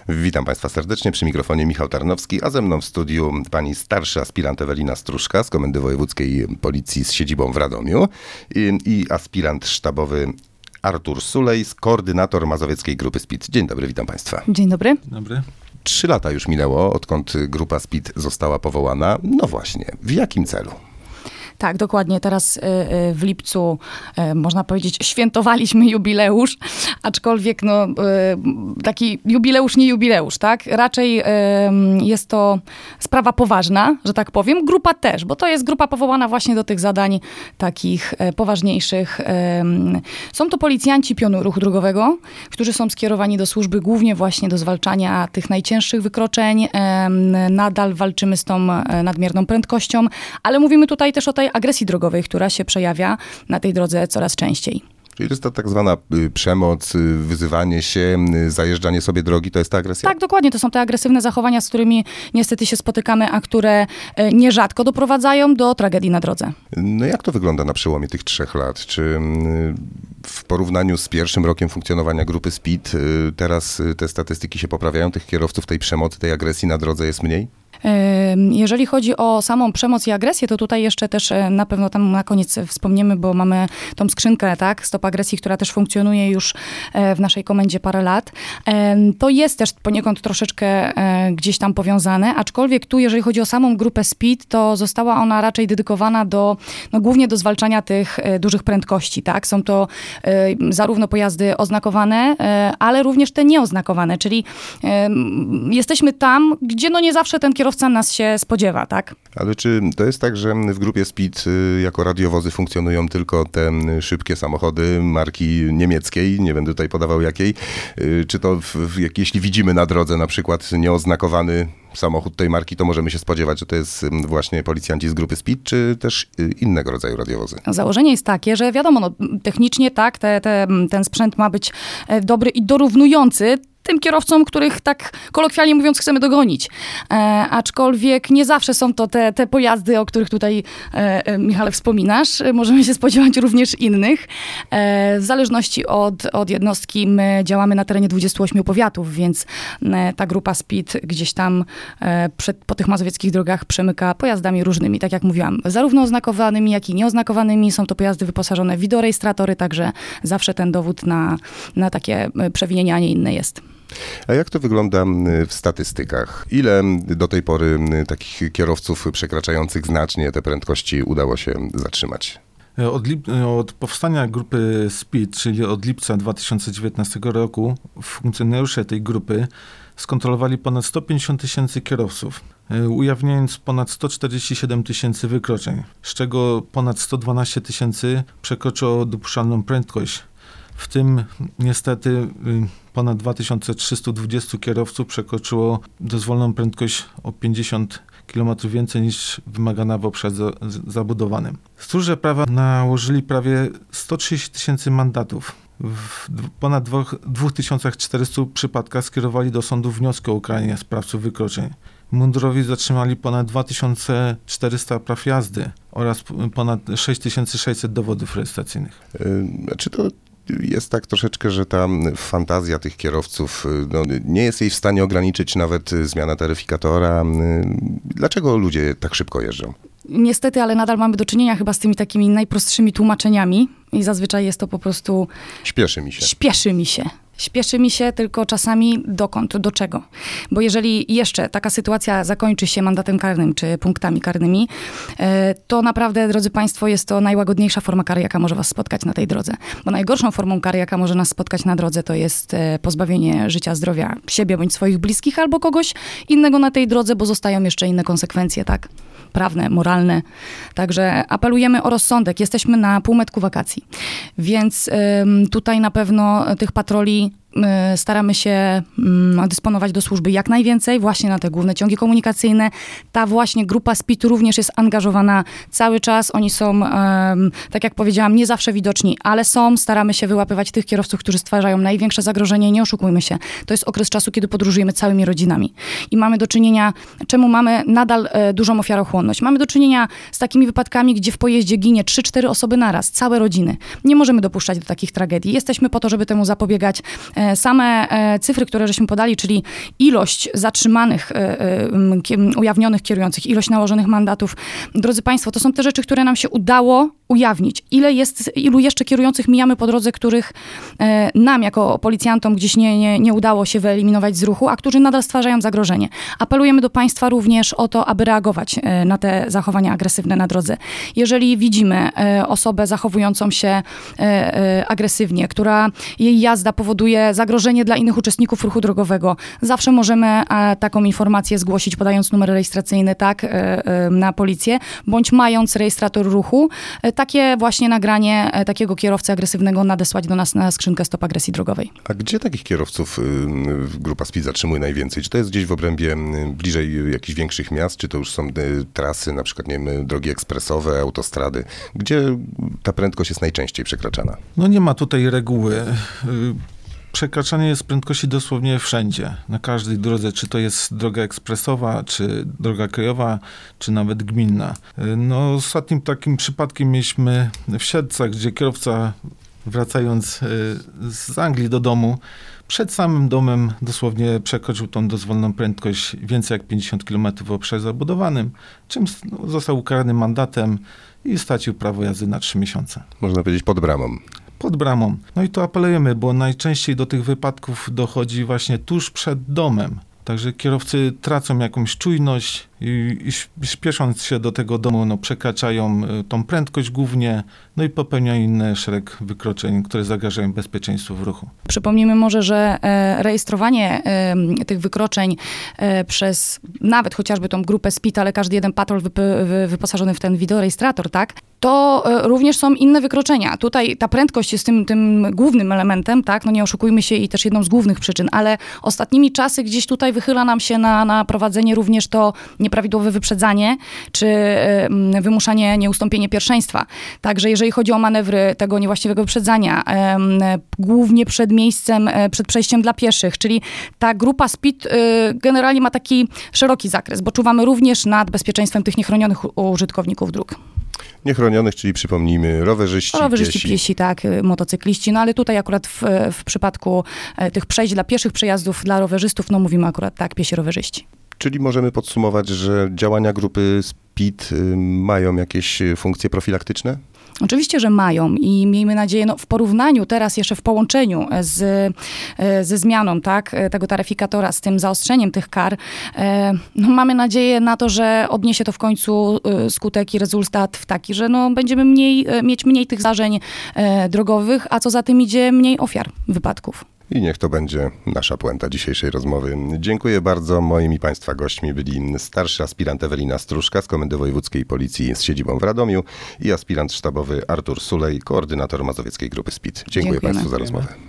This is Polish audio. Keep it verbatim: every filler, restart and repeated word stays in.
Witam Państwa serdecznie, przy mikrofonie Michał Tarnowski, a ze mną w studiu pani starszy aspirant Ewelina Stróżka z Komendy Wojewódzkiej Policji z siedzibą w Radomiu i, i aspirant sztabowy Artur Sulejs, koordynator Mazowieckiej Grupy S P I D. Dzień dobry, witam Państwa. Dzień dobry. Dzień dobry. Trzy lata już minęło, odkąd Grupa S P I D została powołana. No właśnie, w jakim celu? Tak, dokładnie. Teraz w lipcu, można powiedzieć, świętowaliśmy jubileusz, aczkolwiek no, taki jubileusz, nie jubileusz, tak? Raczej jest to sprawa poważna, że tak powiem. Grupa też, bo to jest grupa powołana właśnie do tych zadań takich poważniejszych. Są to policjanci pionu ruchu drogowego, którzy są skierowani do służby głównie właśnie do zwalczania tych najcięższych wykroczeń. Nadal walczymy z tą nadmierną prędkością, ale mówimy tutaj też o tej agresji drogowej, która się przejawia na tej drodze coraz częściej. Czyli jest to tak zwana y, przemoc, y, wyzywanie się, y, zajeżdżanie sobie drogi, to jest ta agresja? Tak, dokładnie. To są te agresywne zachowania, z którymi niestety się spotykamy, a które y, nierzadko doprowadzają do tragedii na drodze. No jak to wygląda na przełomie tych trzech lat? Czy y, w porównaniu z pierwszym rokiem funkcjonowania Grupy S P I D y, teraz y, te statystyki się poprawiają? Tych kierowców, tej przemocy, tej agresji na drodze jest mniej? Jeżeli chodzi o samą przemoc i agresję, to tutaj jeszcze też na pewno tam na koniec wspomniemy, bo mamy tą skrzynkę, tak, Stop Agresji, która też funkcjonuje już w naszej komendzie parę lat. To jest też poniekąd troszeczkę gdzieś tam powiązane, aczkolwiek tu, jeżeli chodzi o samą grupę S P I D, to została ona raczej dedykowana do, no głównie do zwalczania tych dużych prędkości, tak. Są to zarówno pojazdy oznakowane, ale również te nieoznakowane, czyli jesteśmy tam, gdzie no nie zawsze ten kierowca nas się spodziewa, tak? Ale czy to jest tak, że w grupie S P I D jako radiowozy funkcjonują tylko te szybkie samochody marki niemieckiej, nie będę tutaj podawał jakiej, czy to w, w, jak, jeśli widzimy na drodze na przykład nieoznakowany samochód tej marki, to możemy się spodziewać, że to jest właśnie policjanci z grupy S P I D, czy też innego rodzaju radiowozy? Założenie jest takie, że wiadomo, no, technicznie tak, te, te, ten sprzęt ma być dobry i dorównujący tym kierowcom, których tak kolokwialnie mówiąc chcemy dogonić. E, aczkolwiek nie zawsze są to te, te pojazdy, o których tutaj e, Michale wspominasz. Możemy się spodziewać również innych. E, w zależności od, od jednostki my działamy na terenie dwudziestu ośmiu powiatów, więc e, ta grupa S P I D gdzieś tam e, przed, po tych mazowieckich drogach przemyka pojazdami różnymi, tak jak mówiłam, zarówno oznakowanymi, jak i nieoznakowanymi. Są to pojazdy wyposażone w wideorejestratory, także zawsze ten dowód na, na takie przewinienia, a nie inne jest. A jak to wygląda w statystykach? Ile do tej pory takich kierowców przekraczających znacznie te prędkości udało się zatrzymać? Od, lip- od powstania grupy S P I D, czyli od lipca dwa tysiące dziewiętnastego roku, funkcjonariusze tej grupy skontrolowali ponad sto pięćdziesiąt tysięcy kierowców, ujawniając ponad sto czterdzieści siedem tysięcy wykroczeń, z czego ponad sto dwanaście tysięcy przekroczyło dopuszczalną prędkość. W tym niestety ponad dwa tysiące trzysta dwadzieścia kierowców przekroczyło dozwoloną prędkość o pięćdziesiąt kilometrów więcej niż wymagana w obszarze zabudowanym. Stróże prawa nałożyli prawie sto trzydzieści tysięcy mandatów. W ponad dwa tysiące czterysta przypadkach skierowali do sądu wnioski o ukaranie sprawców wykroczeń. Mundurowi zatrzymali ponad dwa tysiące czterysta praw jazdy oraz ponad sześć tysięcy sześćset dowodów rejestracyjnych. Yy, czy to jest tak troszeczkę, że ta fantazja tych kierowców no, nie jest jej w stanie ograniczyć nawet zmiana taryfikatora? Dlaczego ludzie tak szybko jeżdżą? Niestety, ale nadal mamy do czynienia chyba z tymi takimi najprostszymi tłumaczeniami i zazwyczaj jest to po prostu... Śpieszy mi się. Śpieszy mi się. Śpieszy mi się, tylko czasami dokąd, do czego. Bo jeżeli jeszcze taka sytuacja zakończy się mandatem karnym, czy punktami karnymi, to naprawdę, drodzy Państwo, jest to najłagodniejsza forma kary, jaka może was spotkać na tej drodze. Bo najgorszą formą kary, jaka może nas spotkać na drodze, to jest pozbawienie życia, zdrowia siebie bądź swoich bliskich albo kogoś innego na tej drodze, bo zostają jeszcze inne konsekwencje, tak? Prawne, moralne. Także apelujemy o rozsądek. Jesteśmy na półmetku wakacji. Więc ym, tutaj na pewno tych patroli staramy się dysponować do służby jak najwięcej, właśnie na te główne ciągi komunikacyjne. Ta właśnie grupa S P I D również jest angażowana cały czas. Oni są, tak jak powiedziałam, nie zawsze widoczni, ale są. Staramy się wyłapywać tych kierowców, którzy stwarzają największe zagrożenie. Nie oszukujmy się. To jest okres czasu, kiedy podróżujemy całymi rodzinami. I mamy do czynienia, czemu mamy nadal dużą ofiarochłonność? Mamy do czynienia z takimi wypadkami, gdzie w pojeździe ginie trzy cztery osoby naraz, całe rodziny. Nie możemy dopuszczać do takich tragedii. Jesteśmy po to, żeby temu zapobiegać. Same cyfry, które żeśmy podali, czyli ilość zatrzymanych, ujawnionych kierujących, ilość nałożonych mandatów, drodzy Państwo, to są te rzeczy, które nam się udało ujawnić. Ile jest, ilu jeszcze kierujących mijamy po drodze, których nam jako policjantom gdzieś nie, nie, nie udało się wyeliminować z ruchu, a którzy nadal stwarzają zagrożenie. Apelujemy do Państwa również o to, aby reagować na te zachowania agresywne na drodze. Jeżeli widzimy osobę zachowującą się agresywnie, która jej jazda powoduje zagrożenie dla innych uczestników ruchu drogowego, zawsze możemy taką informację zgłosić, podając numer rejestracyjny, tak, na policję, bądź mając rejestrator ruchu, takie właśnie nagranie takiego kierowcy agresywnego nadesłać do nas na skrzynkę Stop Agresji Drogowej. A gdzie takich kierowców grupa Speed zatrzymuje najwięcej? Czy to jest gdzieś w obrębie bliżej jakichś większych miast, czy to już są trasy, na przykład, nie wiem, drogi ekspresowe, autostrady? Gdzie ta prędkość jest najczęściej przekraczana? No nie ma tutaj reguły. Przekraczanie jest prędkości dosłownie wszędzie, na każdej drodze, czy to jest droga ekspresowa, czy droga krajowa, czy nawet gminna. No, ostatnim takim przypadkiem mieliśmy w Siedlcach, gdzie kierowca, wracając z Anglii do domu, przed samym domem dosłownie przekroczył tą dozwoloną prędkość więcej jak pięćdziesiąt kilometrów w obszarze zabudowanym, czym został ukarany mandatem i stracił prawo jazdy na trzy miesiące. Można powiedzieć pod bramą. Pod bramą. No i to apelujemy, bo najczęściej do tych wypadków dochodzi właśnie tuż przed domem. Także kierowcy tracą jakąś czujność i, i śpiesząc się do tego domu, no, przekraczają tą prędkość głównie, no i popełniają inny szereg wykroczeń, które zagrażają bezpieczeństwu w ruchu. Przypomnijmy może, że e, rejestrowanie e, tych wykroczeń e, przez nawet chociażby tą grupę Speed, ale każdy jeden patrol wyp- wy, wyposażony w ten wideorejestrator, tak, to e, również są inne wykroczenia. Tutaj ta prędkość jest tym, tym głównym elementem, tak, no nie oszukujmy się, i też jedną z głównych przyczyn, ale ostatnimi czasy gdzieś tutaj wychyla nam się na, na prowadzenie również to nieprawidłowe wyprzedzanie, czy e, wymuszanie, nieustąpienie pierwszeństwa. Także jeżeli chodzi o manewry tego niewłaściwego wyprzedzania, e, głównie przed miejscem, e, przed przejściem dla pieszych, czyli ta grupa Speed e, generalnie ma taki szeroki zakres, bo czuwamy również nad bezpieczeństwem tych niechronionych użytkowników dróg. Niechronionych, czyli przypomnijmy, rowerzyści, Rowerzyści, piesi. piesi, tak, motocykliści, no ale tutaj akurat w, w przypadku tych przejść dla pieszych, przejazdów dla rowerzystów, no mówimy akurat tak, piesi rowerzyści. Czyli możemy podsumować, że działania grupy Speed mają jakieś funkcje profilaktyczne? Oczywiście, że mają i miejmy nadzieję, no w porównaniu teraz jeszcze w połączeniu z, ze zmianą, tak, tego taryfikatora, z tym zaostrzeniem tych kar, no mamy nadzieję na to, że odniesie to w końcu skutek i rezultat w taki, że no będziemy mniej, mieć mniej tych zdarzeń drogowych, a co za tym idzie, mniej ofiar wypadków. I niech to będzie nasza puenta dzisiejszej rozmowy. Dziękuję bardzo. Moimi Państwa gośćmi byli starszy aspirant Ewelina Stróżka z Komendy Wojewódzkiej Policji z siedzibą w Radomiu i aspirant sztabowy Artur Sulej, koordynator mazowieckiej grupy Speed. Dziękuję Dziękujemy. Państwu za rozmowę.